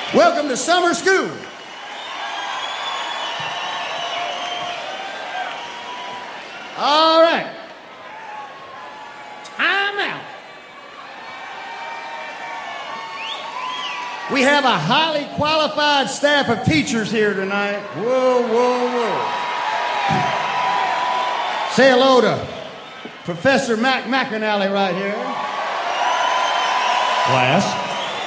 Welcome to summer school. All right. Time out. We have a highly qualified staff of teachers here tonight. Whoa, whoa, whoa. Say hello to Professor Mac McAnally right here. Class.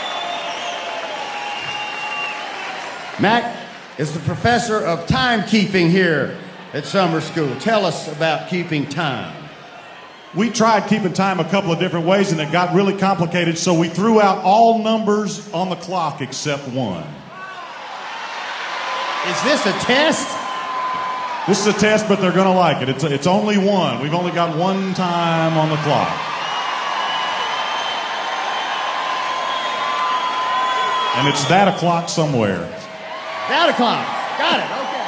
Mac is the professor of timekeeping here at summer school. Tell us about keeping time. We tried keeping time a couple of different ways, and it got really complicated, so we threw out all numbers on the clock except one. Is this a test? This is a test, but they're going to like it. It's only one. We've only got one time on the clock. And it's that o'clock somewhere. That o'clock. Got it. Okay.